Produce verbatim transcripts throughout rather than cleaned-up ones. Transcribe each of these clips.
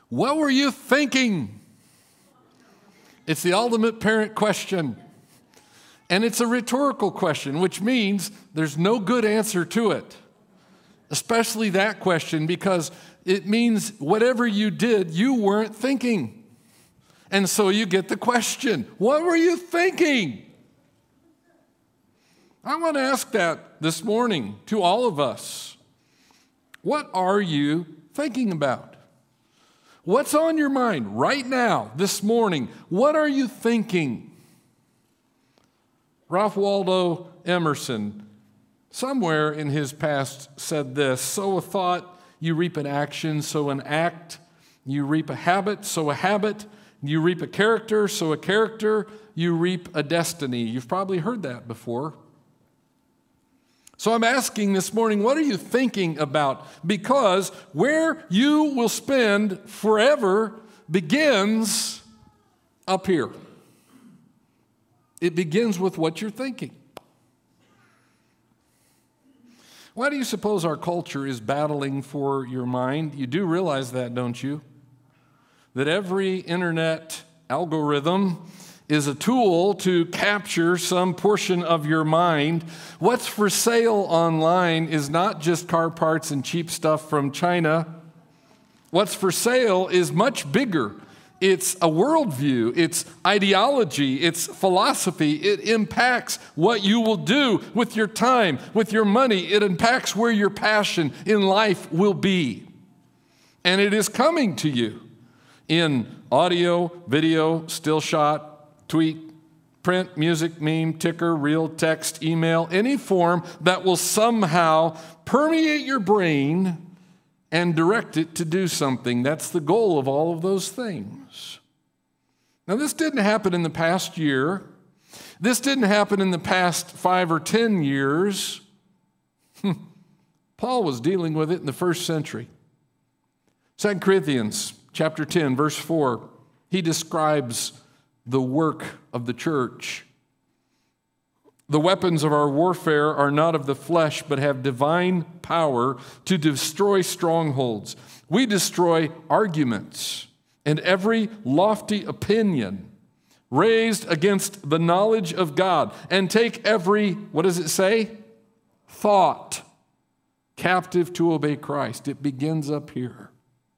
What were you thinking? It's the ultimate parent question. And it's a rhetorical question, which means there's no good answer to it. Especially that question, because it means whatever you did, you weren't thinking. And so you get the question, what were you thinking? I want to ask that this morning to all of us. What are you thinking about? What's on your mind right now, this morning? What are you thinking? Ralph Waldo Emerson, somewhere in his past, said this: sow a thought, you reap an action; sow an act, you reap a habit; sow a habit, you reap a character; sow a character, you reap a destiny. You've probably heard that before. So I'm asking this morning, what are you thinking about? Because where you will spend forever begins up here. It begins with what you're thinking. Why do you suppose our culture is battling for your mind? You do realize that, don't you? That every internet algorithm is a tool to capture some portion of your mind. What's for sale online is not just car parts and cheap stuff from China. What's for sale is much bigger. It's a worldview, it's ideology, it's philosophy. It impacts what you will do with your time, with your money. It impacts where your passion in life will be. And it is coming to you in audio, video, still shot, tweet, print, music, meme, ticker, reel, text, email, any form that will somehow permeate your brain and direct it to do something. That's the goal of all of those things. Now, this didn't happen in the past year. This didn't happen in the past five or ten years. Paul was dealing with it in the first century. Second Corinthians chapter ten, verse four, he describes the work of the church. The weapons of our warfare are not of the flesh, but have divine power to destroy strongholds. We destroy arguments and every lofty opinion raised against the knowledge of God, and take every, what does it say? Thought captive to obey Christ. It begins up here.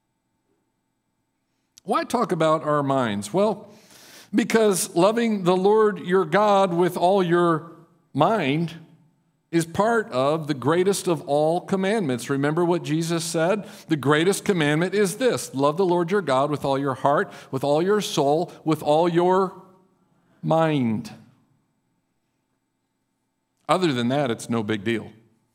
Why talk about our minds? Well, because loving the Lord your God with all your mind is part of the greatest of all commandments. Remember what Jesus said? The greatest commandment is this: love the Lord your God with all your heart, with all your soul, with all your mind. Other than that, it's no big deal.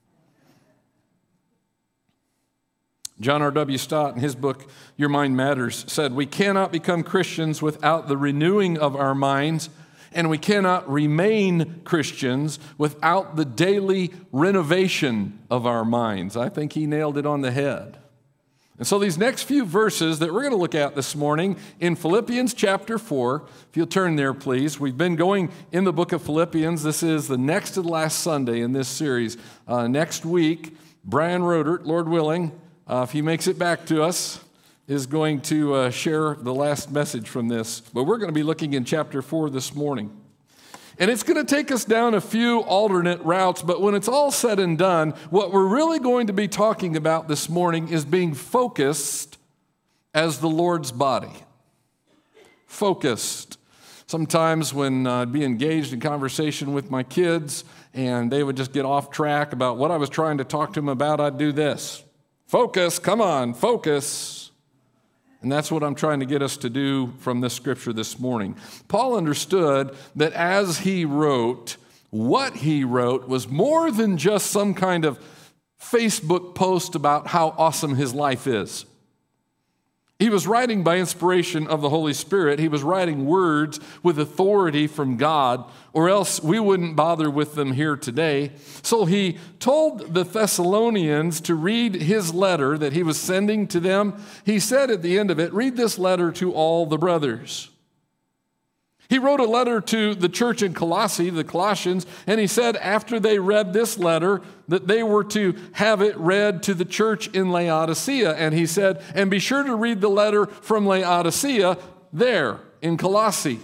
John R W Stott, in his book, Your Mind Matters, said, we cannot become Christians without the renewing of our minds, and we cannot remain Christians without the daily renovation of our minds. I think he nailed it on the head. And so these next few verses that we're going to look at this morning in Philippians chapter four, if you'll turn there, please. We've been going in the book of Philippians. This is the next to the last Sunday in this series. Uh, next week, Brian Rodert, Lord willing, Uh, if he makes it back to us, is going to uh, share the last message from this. But we're going to be looking in chapter four this morning. And it's going to take us down a few alternate routes, but when it's all said and done, what we're really going to be talking about this morning is being focused as the Lord's body. Focused. Sometimes when uh, I'd be engaged in conversation with my kids and they would just get off track about what I was trying to talk to them about, I'd do this. Focus, come on, focus. And that's what I'm trying to get us to do from this scripture this morning. Paul understood that as he wrote, what he wrote was more than just some kind of Facebook post about how awesome his life is. He was writing by inspiration of the Holy Spirit. He was writing words with authority from God, or else we wouldn't bother with them here today. So he told the Thessalonians to read his letter that he was sending to them. He said at the end of it, read this letter to all the brothers. He wrote a letter to the church in Colossae, the Colossians, and he said after they read this letter that they were to have it read to the church in Laodicea. And he said, and be sure to read the letter from Laodicea there in Colossae.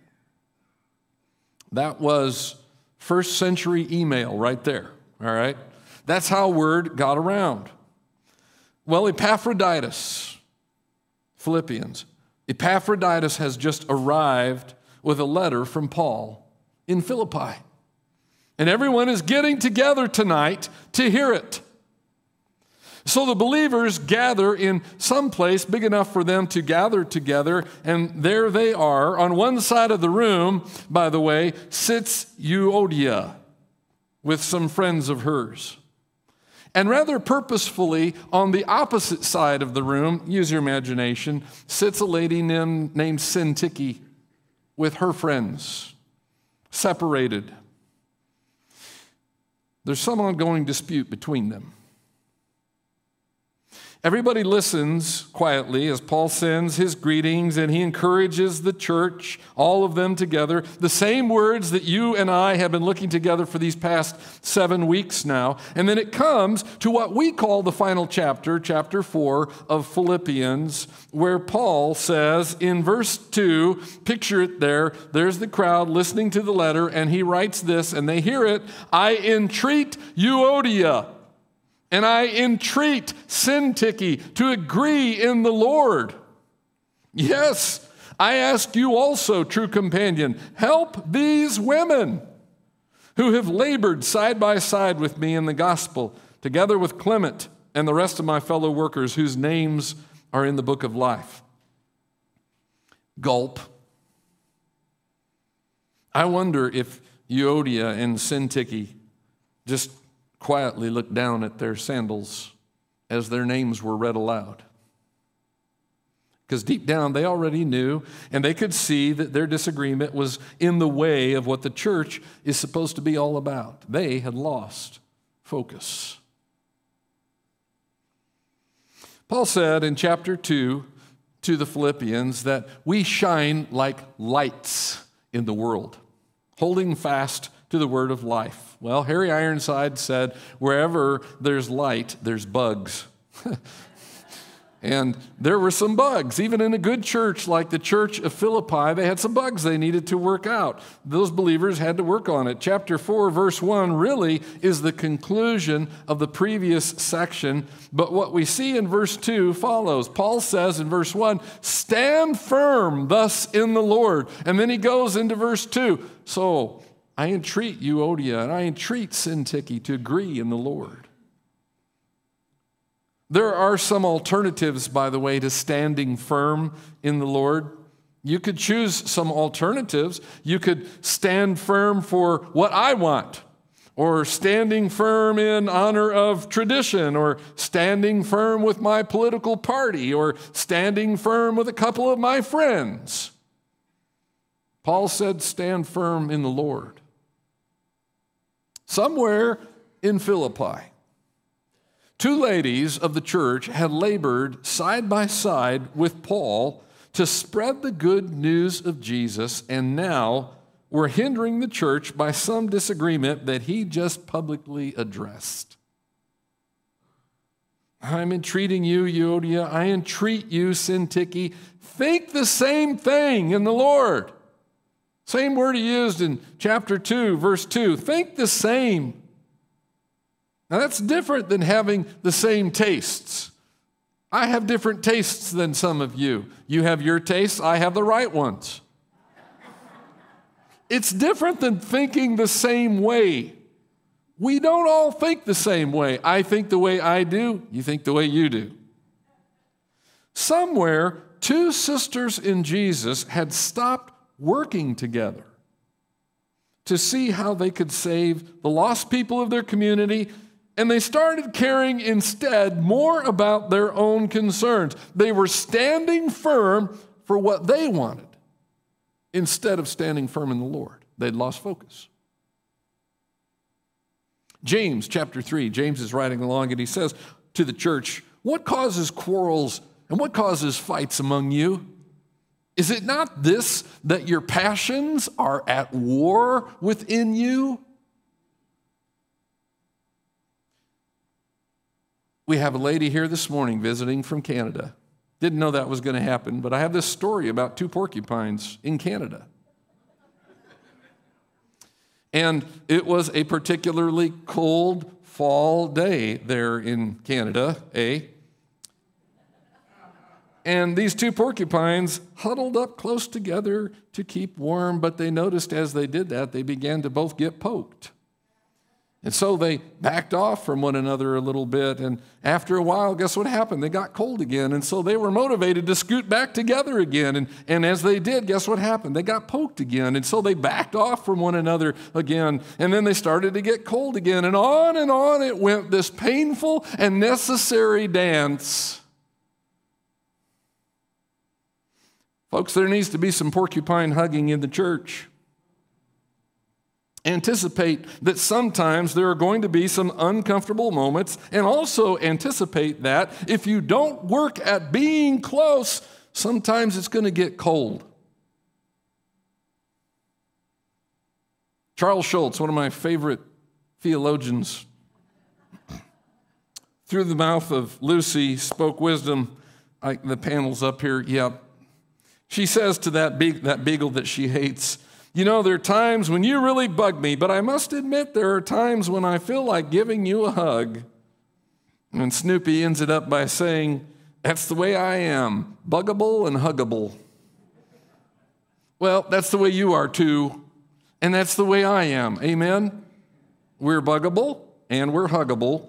That was first century email right there, all right? That's how word got around. Well, Epaphroditus, Philippians, Epaphroditus has just arrived with a letter from Paul in Philippi. And everyone is getting together tonight to hear it. So the believers gather in some place big enough for them to gather together, and there they are. On one side of the room, by the way, sits Euodia with some friends of hers. And rather purposefully, on the opposite side of the room, use your imagination, sits a lady named, named Syntyche with her friends, separated. There's some ongoing dispute between them. Everybody listens quietly as Paul sends his greetings, and he encourages the church, all of them together. The same words that you and I have been looking together for these past seven weeks now. And then it comes to what we call the final chapter, chapter four of Philippians, where Paul says in verse two, picture it there, there's the crowd listening to the letter, and he writes this, and they hear it, I entreat Euodia, and I entreat Syntyche to agree in the Lord. Yes, I ask you also, true companion, help these women who have labored side by side with me in the gospel, together with Clement and the rest of my fellow workers whose names are in the book of life. Gulp. I wonder if Euodia and Syntyche just quietly looked down at their sandals as their names were read aloud. Because deep down they already knew, and they could see that their disagreement was in the way of what the church is supposed to be all about. They had lost focus. Paul said in chapter two to the Philippians that we shine like lights in the world, holding fast to the word of life. Well, Harry Ironside said, wherever there's light, there's bugs. And there were some bugs. Even in a good church like the church of Philippi, they had some bugs they needed to work out. Those believers had to work on it. Chapter four, verse one really is the conclusion of the previous section. But what we see in verse two follows. Paul says in verse one, stand firm thus in the Lord. And then he goes into verse two. So I entreat Euodia and I entreat Syntyche to agree in the Lord. There are some alternatives, by the way, to standing firm in the Lord. You could choose some alternatives. You could stand firm for what I want, or standing firm in honor of tradition, or standing firm with my political party, or standing firm with a couple of my friends. Paul said, stand firm in the Lord. Somewhere in Philippi, two ladies of the church had labored side by side with Paul to spread the good news of Jesus, and now were hindering the church by some disagreement that he just publicly addressed. I'm entreating you, Euodia. I entreat you, Syntyche. Think the same thing in the Lord. Same word he used in chapter two, verse two. Think the same. Now that's different than having the same tastes. I have different tastes than some of you. You have your tastes, I have the right ones. It's different than thinking the same way. We don't all think the same way. I think the way I do, you think the way you do. Somewhere, two sisters in Jesus had stopped working together to see how they could save the lost people of their community, and they started caring instead more about their own concerns. They were standing firm for what they wanted instead of standing firm in the Lord. They'd lost focus. James chapter three, James is writing along and he says to the church, what causes quarrels and what causes fights among you? Is it not this that your passions are at war within you? We have a lady here this morning visiting from Canada. Didn't know that was going to happen, but I have this story about two porcupines in Canada. And it was a particularly cold fall day there in Canada, eh? And these two porcupines huddled up close together to keep warm, but they noticed as they did that, they began to both get poked. And so they backed off from one another a little bit, and after a while, guess what happened? They got cold again, and so they were motivated to scoot back together again. And, and as they did, guess what happened? They got poked again, and so they backed off from one another again, and then they started to get cold again, and on and on it went, this painful and necessary dance. Folks, there needs to be some porcupine hugging in the church. Anticipate that sometimes there are going to be some uncomfortable moments, and also anticipate that if you don't work at being close, sometimes it's going to get cold. Charles Schulz, one of my favorite theologians, through the mouth of Lucy spoke wisdom. I, the panel's up here, yep. She says to that, be- that beagle that she hates, you know, there are times when you really bug me, but I must admit there are times when I feel like giving you a hug. And Snoopy ends it up by saying, that's the way I am, buggable and huggable. Well, that's the way you are too, and that's the way I am, amen? We're buggable and we're huggable.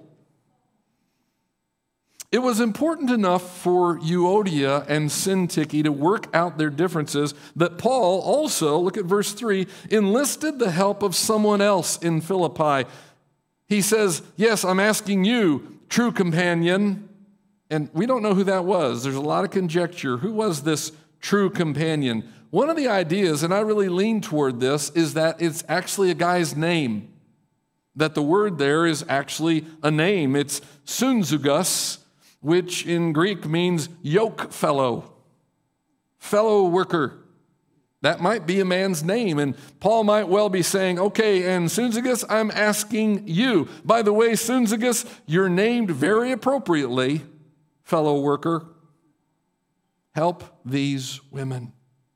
It was important enough for Euodia and Syntyche to work out their differences that Paul also, look at verse three, enlisted the help of someone else in Philippi. He says, yes, I'm asking you, true companion, and we don't know who that was. There's a lot of conjecture. Who was this true companion? One of the ideas, and I really lean toward this, is that it's actually a guy's name, that the word there is actually a name. It's Synzygas, which in Greek means yoke fellow, fellow worker. That might be a man's name, and Paul might well be saying, okay, and Synzygas, I'm asking you. By the way, Synzygas, you're named very appropriately, fellow worker. Help these women.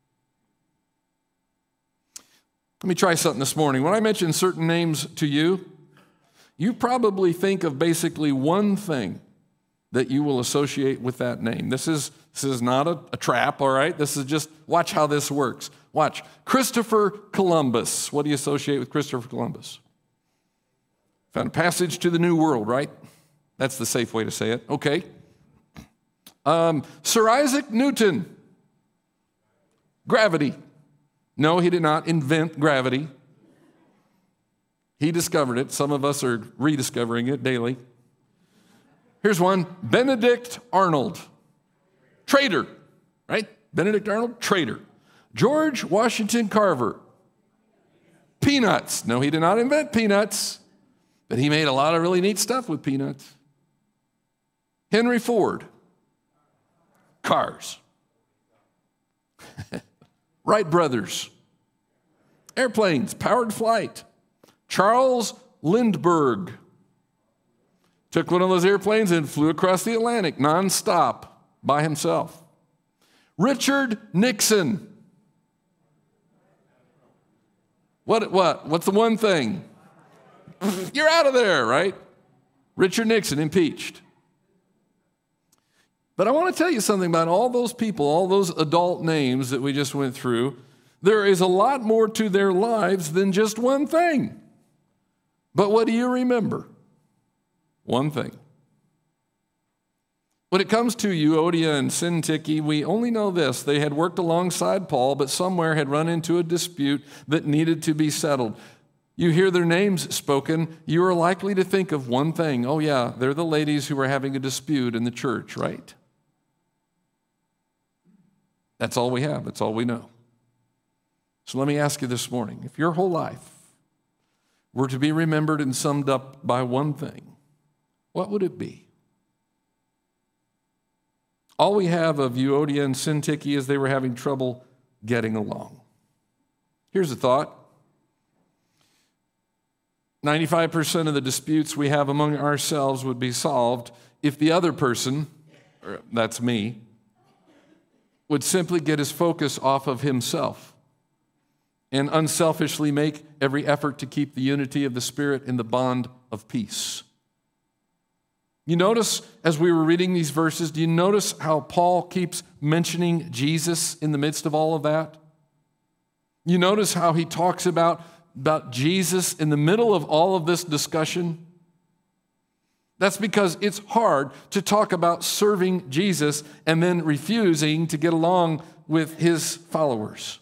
Let me try something this morning. When I mention certain names to you, you probably think of basically one thing that you will associate with that name. This is, this is not a, a trap, all right? This is just, watch how this works. Watch. Christopher Columbus. What do you associate with Christopher Columbus? Found a passage to the New World, right? That's the safe way to say it. Okay. Um, Sir Isaac Newton. Gravity. No, he did not invent gravity. He discovered it. Some of us are rediscovering it daily. Here's one, Benedict Arnold. Traitor, right? Benedict Arnold, traitor. George Washington Carver. Peanuts. No, he did not invent peanuts, but he made a lot of really neat stuff with peanuts. Henry Ford. Cars. Wright brothers. Airplanes, powered flight. Charles Lindbergh. Took one of those airplanes and flew across the Atlantic nonstop by himself. Richard Nixon. What, what? What's the one thing? You're out of there, right? Richard Nixon, impeached. But I want to tell you something about all those people, all those adult names that we just went through. There is a lot more to their lives than just one thing. But what do you remember? One thing. When it comes to Euodia and Syntyche, we only know this. They had worked alongside Paul, but somewhere had run into a dispute that needed to be settled. You hear their names spoken, you are likely to think of one thing. Oh yeah, they're the ladies who are having a dispute in the church, right? That's all we have. That's all we know. So let me ask you this morning, if your whole life were to be remembered and summed up by one thing, what would it be? All we have of Euodia and Syntyche is they were having trouble getting along. Here's a thought. ninety-five percent of the disputes we have among ourselves would be solved if the other person, or that's me, would simply get his focus off of himself and unselfishly make every effort to keep the unity of the Spirit in the bond of peace. You notice, as we were reading these verses, do you notice how Paul keeps mentioning Jesus in the midst of all of that? You notice how he talks about, about Jesus in the middle of all of this discussion? That's because it's hard to talk about serving Jesus and then refusing to get along with his followers.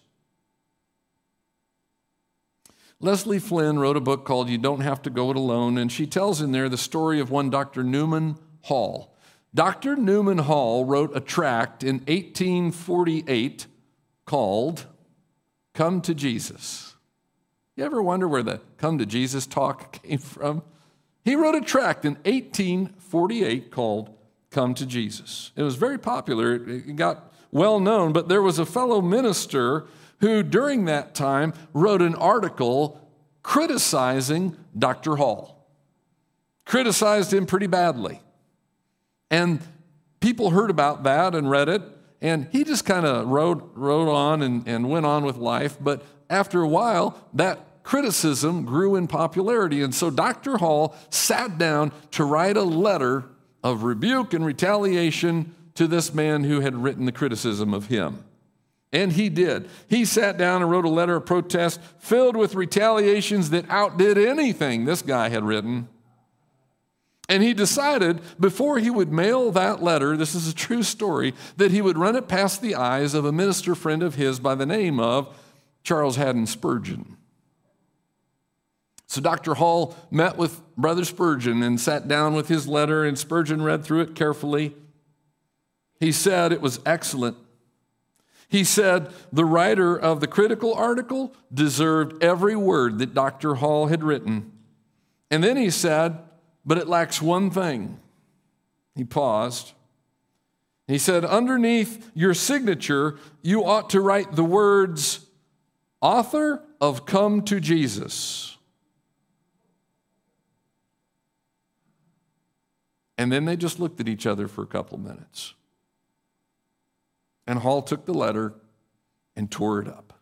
Leslie Flynn wrote a book called You Don't Have to Go It Alone, and she tells in there the story of one Doctor Newman Hall. Doctor Newman Hall wrote a tract in eighteen forty-eight called Come to Jesus. You ever wonder where the Come to Jesus talk came from? He wrote a tract in eighteen forty-eight called Come to Jesus. It was very popular. It got well known, but there was a fellow minister who during that time wrote an article criticizing Doctor Hall. Criticized him pretty badly. And people heard about that and read it, and he just kind of wrote, wrote on and, and went on with life. But after a while, that criticism grew in popularity, and so Doctor Hall sat down to write a letter of rebuke and retaliation to this man who had written the criticism of him. And he did. He sat down and wrote a letter of protest filled with retaliations that outdid anything this guy had written. And he decided before he would mail that letter, this is a true story, that he would run it past the eyes of a minister friend of his by the name of Charles Haddon Spurgeon. So Doctor Hall met with Brother Spurgeon and sat down with his letter, and Spurgeon read through it carefully. He said it was excellent. He said the writer of the critical article deserved every word that Doctor Hall had written. And then he said, but it lacks one thing. He paused. He said, underneath your signature, you ought to write the words, author of Come to Jesus. And then they just looked at each other for a couple minutes. And Hall took the letter and tore it up.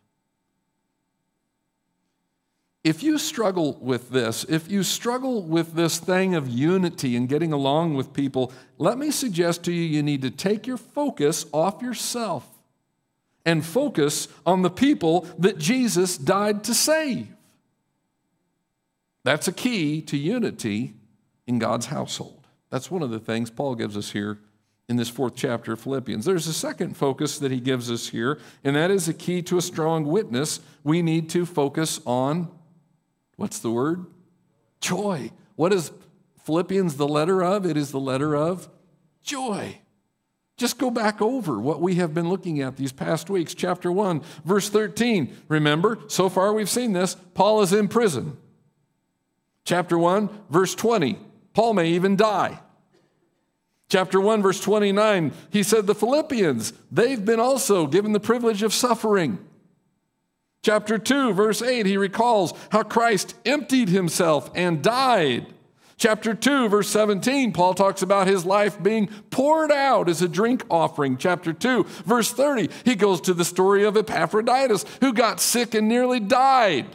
If you struggle with this, if you struggle with this thing of unity and getting along with people, let me suggest to you, you need to take your focus off yourself and focus on the people that Jesus died to save. That's a key to unity in God's household. That's one of the things Paul gives us here in this fourth chapter of Philippians. There's a second focus that he gives us here, and that is a key to a strong witness. We need to focus on, what's the word? Joy. What is Philippians the letter of? It is the letter of joy. Just go back over what we have been looking at these past weeks. Chapter one, verse thirteen. Remember, so far we've seen this. Paul is in prison. Chapter one, verse twenty. Paul may even die. Chapter one, verse twenty-nine, he said the Philippians, they've been also given the privilege of suffering. Chapter two, verse eight, he recalls how Christ emptied himself and died. Chapter two, verse seventeen, Paul talks about his life being poured out as a drink offering. Chapter two, verse thirty, he goes to the story of Epaphroditus, who got sick and nearly died.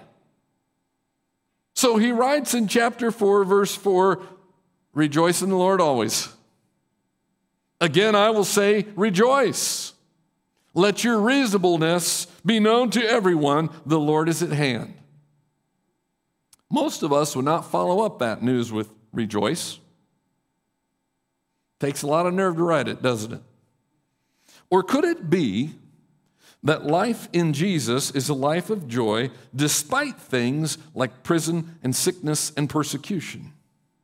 So he writes in chapter four, verse four, rejoice in the Lord always. Again, I will say, rejoice. Let your reasonableness be known to everyone. The Lord is at hand. Most of us would not follow up that news with rejoice. Takes a lot of nerve to write it, doesn't it? Or could it be that life in Jesus is a life of joy despite things like prison and sickness and persecution?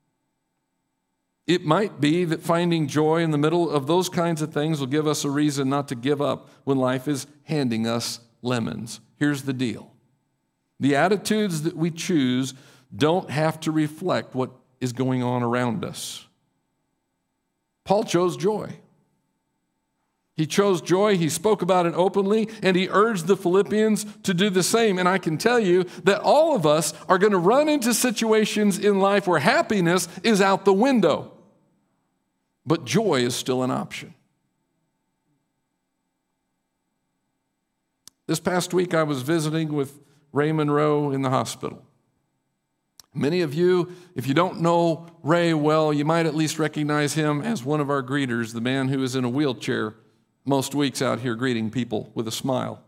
It might be that finding joy in the middle of those kinds of things will give us a reason not to give up when life is handing us lemons. Here's the deal. The attitudes that we choose don't have to reflect what is going on around us. Paul chose joy. He chose joy, he spoke about it openly, and he urged the Philippians to do the same. And I can tell you that all of us are going to run into situations in life where happiness is out the window, but joy is still an option. This past week, I was visiting with Ray Monroe in the hospital. Many of you, if you don't know Ray well, you might at least recognize him as one of our greeters, the man who is in a wheelchair most weeks out here greeting people with a smile.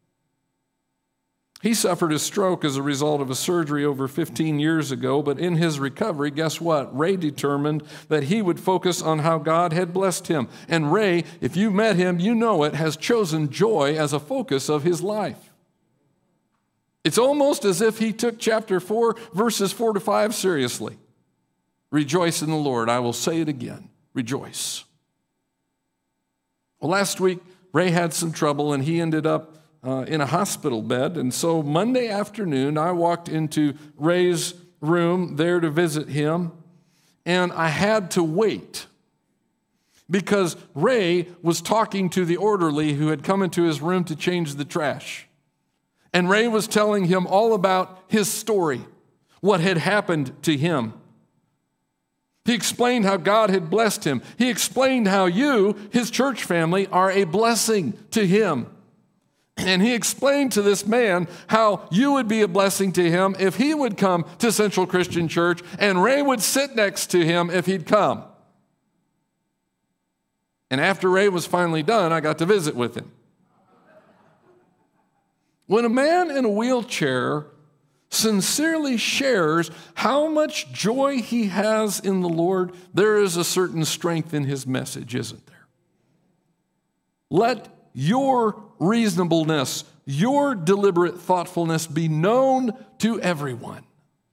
He suffered a stroke as a result of a surgery over fifteen years ago, but in his recovery, guess what? Ray determined that he would focus on how God had blessed him. And Ray, if you met him, you know it, has chosen joy as a focus of his life. It's almost as if he took chapter four, verses four to five seriously. Rejoice in the Lord. I will say it again. Rejoice. Well, last week, Ray had some trouble, and he ended up uh, in a hospital bed. And so Monday afternoon, I walked into Ray's room there to visit him, and I had to wait because Ray was talking to the orderly who had come into his room to change the trash. And Ray was telling him all about his story, what had happened to him. He explained how God had blessed him. He explained how you, his church family, are a blessing to him. And he explained to this man how you would be a blessing to him if he would come to Central Christian Church, and Ray would sit next to him if he'd come. And after Ray was finally done, I got to visit with him. When a man in a wheelchair sincerely shares how much joy he has in the Lord, there is a certain strength in his message, isn't there? Let your reasonableness, your deliberate thoughtfulness be known to everyone.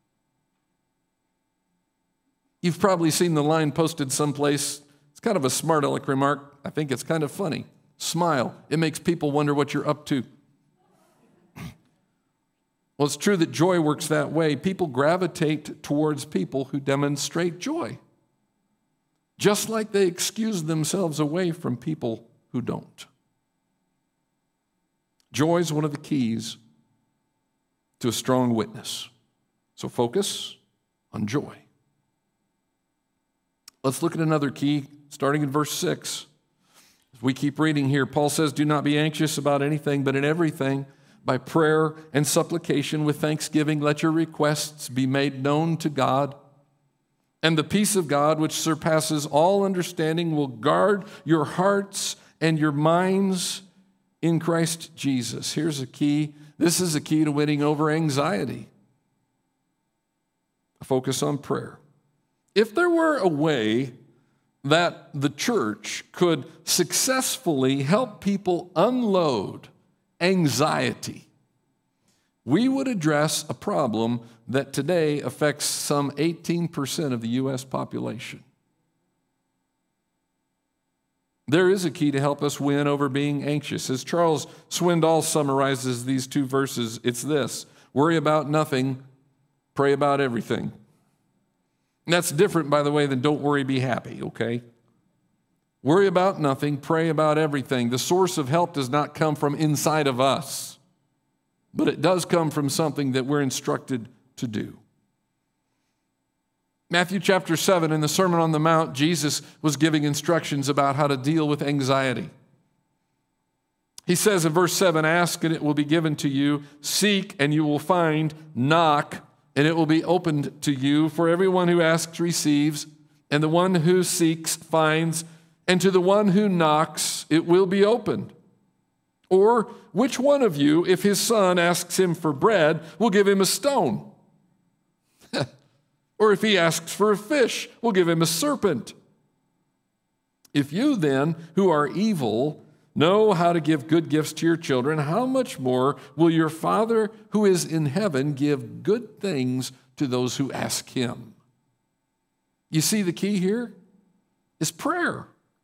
You've probably seen the line posted someplace. It's kind of a smart aleck remark. I think it's kind of funny. Smile. It makes people wonder what you're up to. Well, it's true that joy works that way. People gravitate towards people who demonstrate joy, just like they excuse themselves away from people who don't. Joy is one of the keys to a strong witness. So focus on joy. Let's look at another key, starting in verse six. As we keep reading here, Paul says, "Do not be anxious about anything, but in everything, by prayer and supplication with thanksgiving, let your requests be made known to God. And the peace of God, which surpasses all understanding, will guard your hearts and your minds in Christ Jesus." Here's a key. This is a key to winning over anxiety. Focus on prayer. If there were a way that the church could successfully help people unload anxiety, we would address a problem that today affects some eighteen percent of the U S population. There is a key to help us win over being anxious. As Charles Swindoll summarizes these two verses, it's this: worry about nothing, pray about everything. And that's different, by the way, than don't worry, be happy, okay? Worry about nothing, pray about everything. The source of help does not come from inside of us, but it does come from something that we're instructed to do. Matthew chapter seven, in the Sermon on the Mount, Jesus was giving instructions about how to deal with anxiety. He says in verse seven, "Ask and it will be given to you. Seek and you will find. Knock and it will be opened to you. For everyone who asks receives, and the one who seeks finds, and to the one who knocks, it will be opened. Or which one of you, if his son asks him for bread, will give him a stone? Or if he asks for a fish, will give him a serpent? If you then, who are evil, know how to give good gifts to your children, how much more will your Father who is in heaven give good things to those who ask him?" You see, the key here is prayer.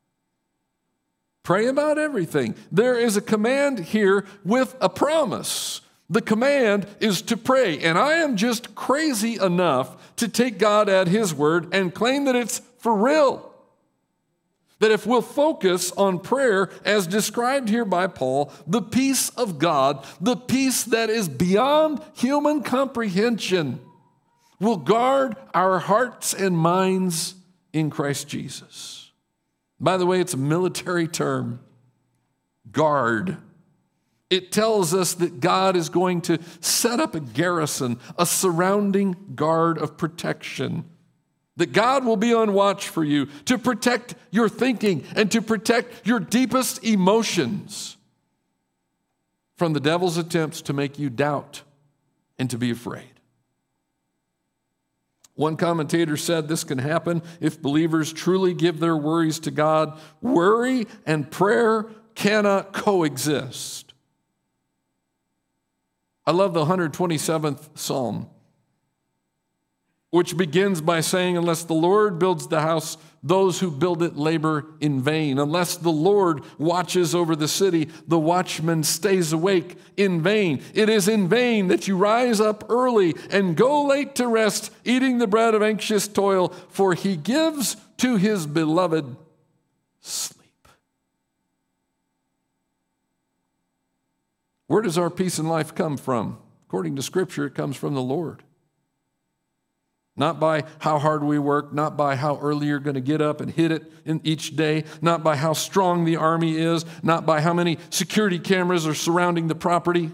Pray about everything. There is a command here with a promise. The command is to pray. And I am just crazy enough to take God at his word and claim that it's for real. That if we'll focus on prayer, as described here by Paul, the peace of God, the peace that is beyond human comprehension, will guard our hearts and minds in Christ Jesus. By the way, it's a military term, guard. It tells us that God is going to set up a garrison, a surrounding guard of protection. That God will be on watch for you to protect your thinking and to protect your deepest emotions from the devil's attempts to make you doubt and to be afraid. One commentator said this can happen if believers truly give their worries to God. Worry and prayer cannot coexist. I love the one hundred twenty-seventh Psalm, which begins by saying, unless the Lord builds the house, those who build it labor in vain. Unless the Lord watches over the city, the watchman stays awake in vain. It is in vain that you rise up early and go late to rest, eating the bread of anxious toil, for he gives to his beloved sleep. Where does our peace in life come from? According to Scripture, it comes from the Lord. Not by how hard we work, not by how early you're going to get up and hit it in each day, not by how strong the army is, not by how many security cameras are surrounding the property.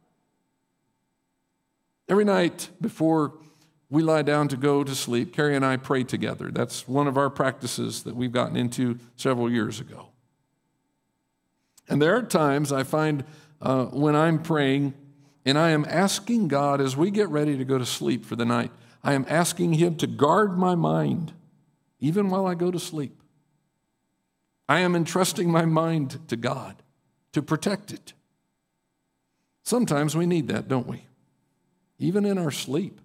Every night before we lie down to go to sleep, Carrie and I pray together. That's one of our practices that we've gotten into several years ago. And there are times I find uh, when I'm praying and I am asking God as we get ready to go to sleep for the night, I am asking him to guard my mind, even while I go to sleep. I am entrusting my mind to God to protect it. Sometimes we need that, don't we? Even in our sleep.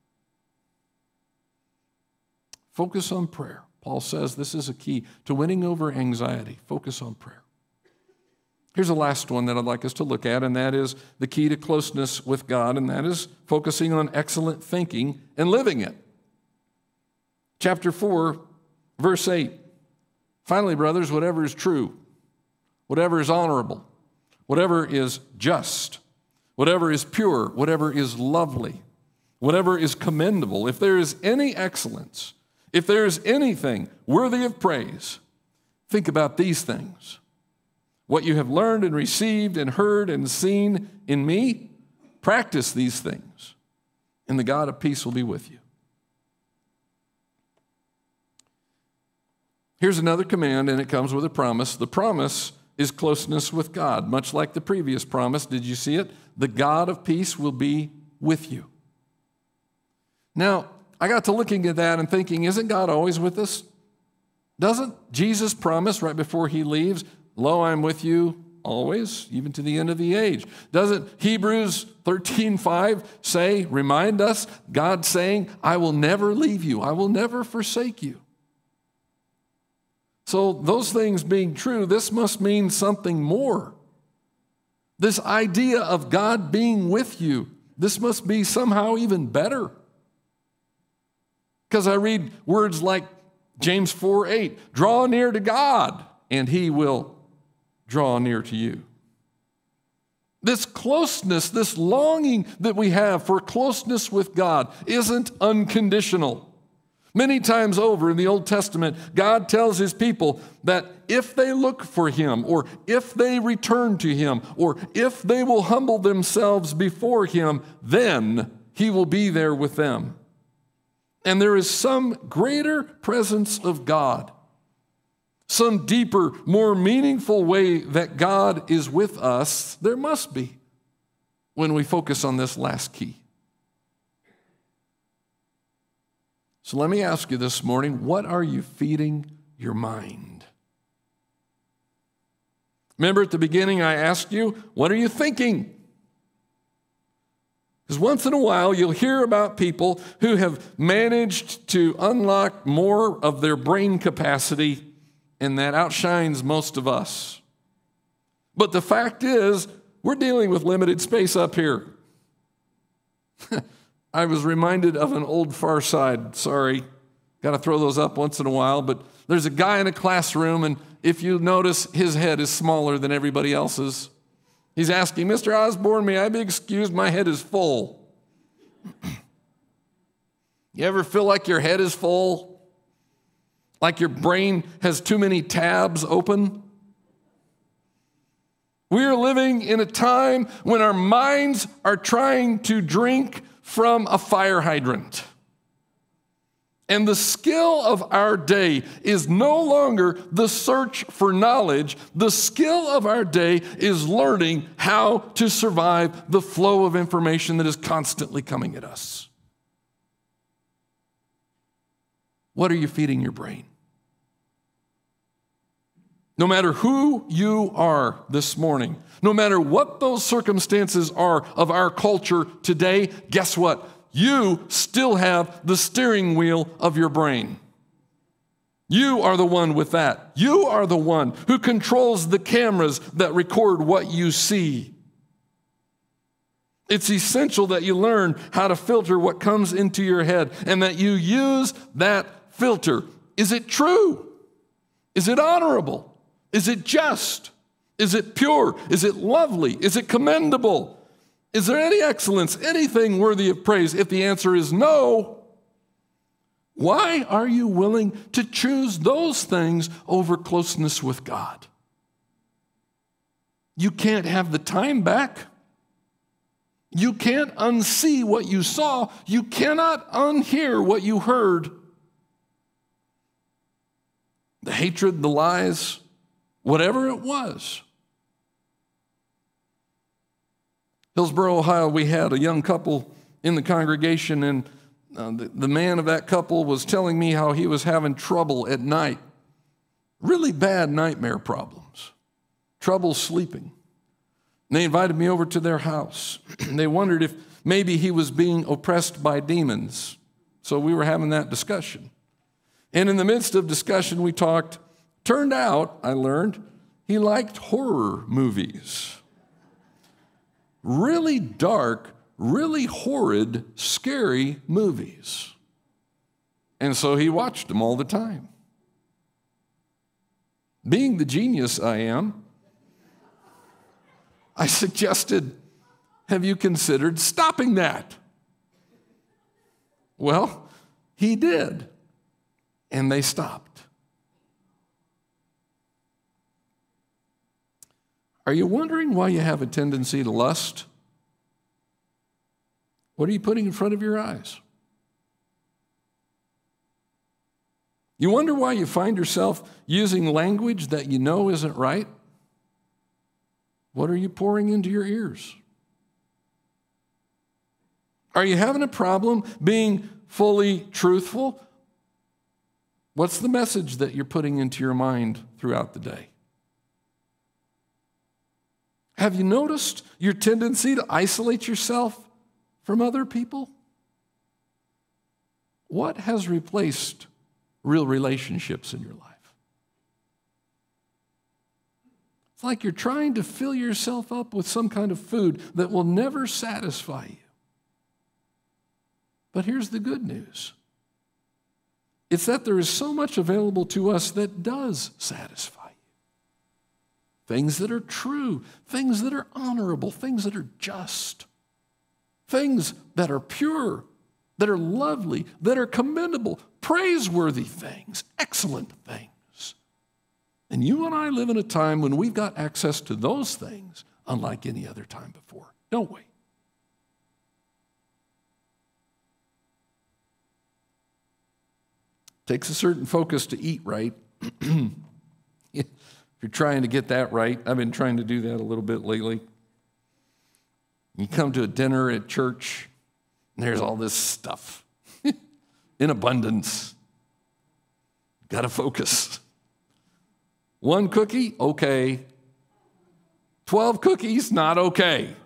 Focus on prayer. Paul says this is a key to winning over anxiety. Focus on prayer. Here's the last one that I'd like us to look at, and that is the key to closeness with God, and that is focusing on excellent thinking and living it. Chapter four, verse eight. Finally, brothers, whatever is true, whatever is honorable, whatever is just, whatever is pure, whatever is lovely, whatever is commendable, if there is any excellence, if there is anything worthy of praise, think about these things. What you have learned and received and heard and seen in me, practice these things, and the God of peace will be with you. Here's another command, and it comes with a promise. The promise is closeness with God, much like the previous promise. Did you see it? The God of peace will be with you. Now, I got to looking at that and thinking, isn't God always with us? Doesn't Jesus promise right before he leaves, lo, I'm with you always, even to the end of the age? Doesn't Hebrews thirteen five say, remind us, God saying, I will never leave you, I will never forsake you? So those things being true, this must mean something more. This idea of God being with you, this must be somehow even better. Because I read words like James four eight, draw near to God, and he will draw near to you. This closeness, this longing that we have for closeness with God isn't unconditional. Many times over in the Old Testament, God tells his people that if they look for him, or if they return to him, or if they will humble themselves before him, then he will be there with them. And there is some greater presence of God, some deeper, more meaningful way that God is with us, there must be, when we focus on this last key. So let me ask you this morning, what are you feeding your mind? Remember at the beginning I asked you, what are you thinking? Because once in a while you'll hear about people who have managed to unlock more of their brain capacity, and that outshines most of us. But the fact is, we're dealing with limited space up here. I was reminded of an old Far Side, sorry, Got to throw those up once in a while, but there's a guy in a classroom, and if you notice, his head is smaller than everybody else's. He's asking, Mister Osborne, may I be excused? My head is full. You ever feel like your head is full? Like your brain has too many tabs open? We are living in a time when our minds are trying to drink from a fire hydrant. And the skill of our day is no longer the search for knowledge. The skill of our day is learning how to survive the flow of information that is constantly coming at us. What are you feeding your brain? No matter who you are this morning, no matter what those circumstances are of our culture today, guess what? You still have the steering wheel of your brain. You are the one with that. You are the one who controls the cameras that record what you see. It's essential that you learn how to filter what comes into your head and that you use that filter. Is it true? Is it honorable? Is it just? Is it pure? Is it lovely? Is it commendable? Is there any excellence, anything worthy of praise? If the answer is no, why are you willing to choose those things over closeness with God? You can't have the time back. You can't unsee what you saw. You cannot unhear what you heard. The hatred, the lies, whatever it was. Hillsboro, Ohio, we had a young couple in the congregation, and uh, the, the man of that couple was telling me how he was having trouble at night. Really bad nightmare problems. Trouble sleeping. And they invited me over to their house. And they wondered if maybe he was being oppressed by demons. So we were having that discussion. And in the midst of discussion, we talked. Turned out, I learned, he liked horror movies. Really dark, really horrid, scary movies. And so he watched them all the time. Being the genius I am, I suggested, have you considered stopping that? Well, he did, and they stopped. Are you wondering why you have a tendency to lust? What are you putting in front of your eyes? You wonder why you find yourself using language that you know isn't right? What are you pouring into your ears? Are you having a problem being fully truthful? What's the message that you're putting into your mind throughout the day? Have you noticed your tendency to isolate yourself from other people? What has replaced real relationships in your life? It's like you're trying to fill yourself up with some kind of food that will never satisfy you. But here's the good news. It's that there is so much available to us that does satisfy. Things that are true, things that are honorable, things that are just, things that are pure, that are lovely, that are commendable, praiseworthy things, excellent things. And you and I live in a time when we've got access to those things unlike any other time before, don't we? Takes a certain focus to eat right. You're trying to get that right. I've been trying to do that a little bit lately. You come to a dinner at church, and there's all this stuff in abundance. Got to focus. One cookie, okay. Twelve cookies, not okay.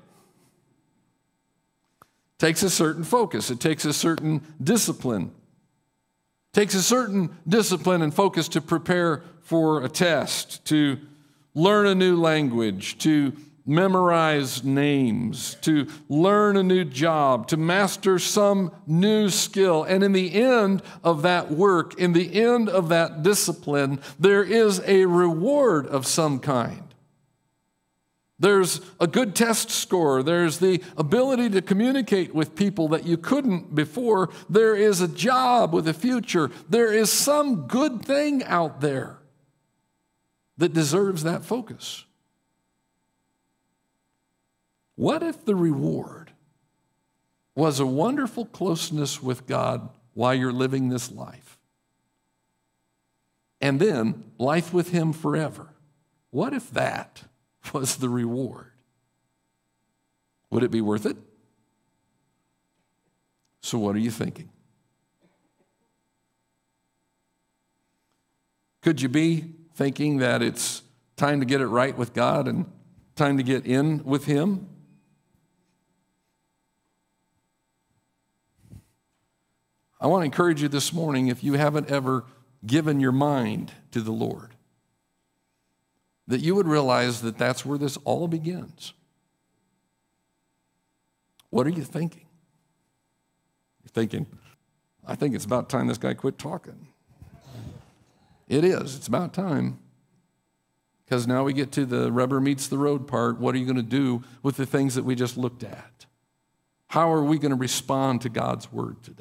Takes a certain focus. It takes a certain discipline. Takes a certain discipline and focus to prepare for a test, to learn a new language, to memorize names, to learn a new job, to master some new skill. And in the end of that work, in the end of that discipline, there is a reward of some kind. There's a good test score. There's the ability to communicate with people that you couldn't before. There is a job with a future. There is some good thing out there that deserves that focus. What if the reward was a wonderful closeness with God while you're living this life? And then life with Him forever. What if that was the reward? Would it be worth it? So what are you thinking? Could you be thinking that it's time to get it right with God and time to get in with Him? I want to encourage you this morning, if you haven't ever given your mind to the Lord, that you would realize that that's where this all begins. What are you thinking? You're thinking, I think it's about time this guy quit talking. It is. It's about time. Because now we get to the rubber meets the road part. What are you going to do with the things that we just looked at? How are we going to respond to God's word today?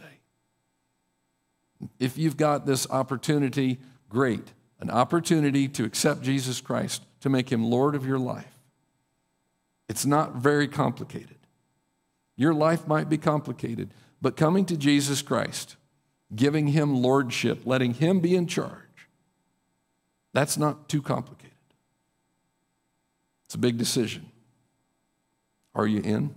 If you've got this opportunity, great. An opportunity to accept Jesus Christ, to make Him Lord of your life. It's not very complicated. Your life might be complicated, but coming to Jesus Christ, giving Him lordship, letting Him be in charge, that's not too complicated. It's a big decision. Are you in?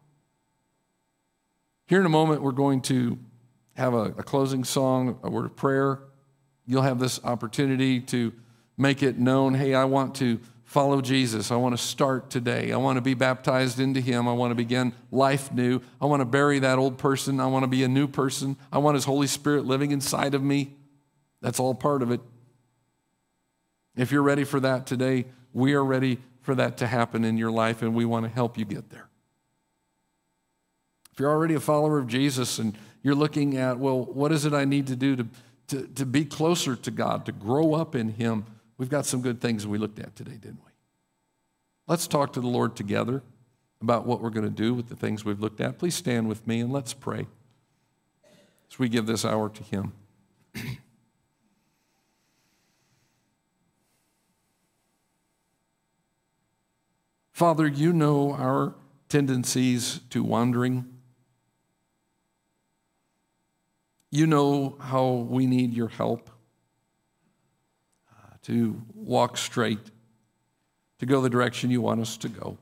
Here in a moment, we're going to have a, a closing song, a word of prayer. You'll have this opportunity to make it known, hey, I want to follow Jesus. I want to start today. I want to be baptized into Him. I want to begin life new. I want to bury that old person. I want to be a new person. I want His Holy Spirit living inside of me. That's all part of it. If you're ready for that today, we are ready for that to happen in your life, and we want to help you get there. If you're already a follower of Jesus and you're looking at, well, what is it I need to do to, to, to be closer to God, to grow up in Him? We've got some good things we looked at today, didn't we? Let's talk to the Lord together about what we're going to do with the things we've looked at. Please stand with me and let's pray as we give this hour to Him. Father, you know our tendencies to wandering. You know how we need your help uh, to walk straight, to go the direction you want us to go.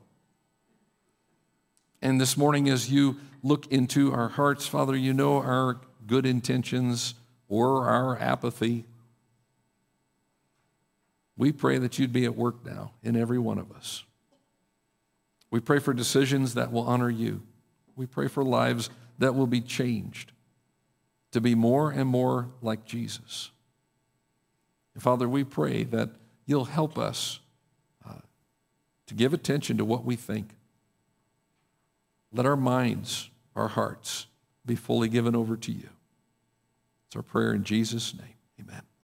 And this morning, as you look into our hearts, Father, you know our good intentions or our apathy. We pray that you'd be at work now in every one of us. We pray for decisions that will honor you. We pray for lives that will be changed to be more and more like Jesus. And Father, we pray that you'll help us uh, to give attention to what we think. Let our minds, our hearts, be fully given over to you. It's our prayer in Jesus' name. Amen.